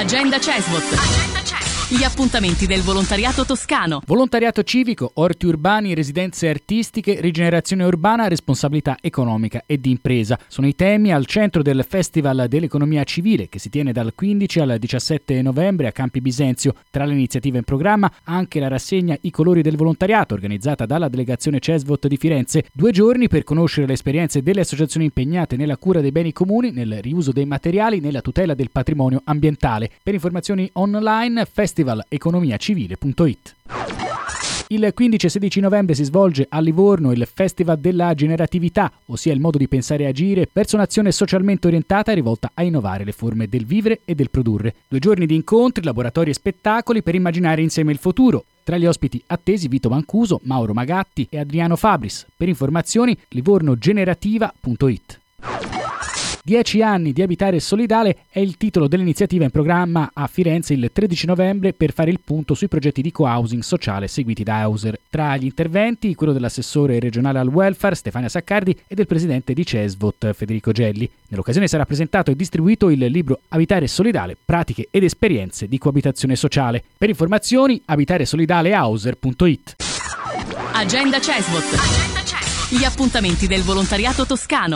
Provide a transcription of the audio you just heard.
Agenda CESVOT. Gli appuntamenti del volontariato toscano. Volontariato civico, orti urbani, residenze artistiche, rigenerazione urbana, responsabilità economica e di impresa. Sono i temi al centro del Festival dell'Economia Civile che si tiene dal 15 al 17 novembre a Campi Bisenzio. Tra le iniziative in programma anche la rassegna I colori del volontariato organizzata dalla delegazione CESVOT di Firenze. 2 giorni per conoscere le esperienze delle associazioni impegnate nella cura dei beni comuni, nel riuso dei materiali, nella tutela del patrimonio ambientale. Per informazioni online festivaleconomiacivile.it. Il 15 e 16 novembre si svolge a Livorno il Festival della Generatività, ossia il modo di pensare e agire verso un'azione socialmente orientata e rivolta a innovare le forme del vivere e del produrre. 2 giorni di incontri, laboratori e spettacoli per immaginare insieme il futuro. Tra gli ospiti attesi Vito Mancuso, Mauro Magatti e Adriano Fabris. Per informazioni livornogenerativa.it. 10 anni di Abitare Solidale è il titolo dell'iniziativa in programma a Firenze il 13 novembre per fare il punto sui progetti di co-housing sociale seguiti da Hauser. Tra gli interventi quello dell'assessore regionale al welfare Stefania Saccardi e del presidente di CESVOT Federico Gelli. Nell'occasione sarà presentato e distribuito il libro Abitare Solidale, pratiche ed esperienze di coabitazione sociale. Per informazioni abitaresolidalehauser.it. Agenda CESVOT. Gli appuntamenti del volontariato toscano.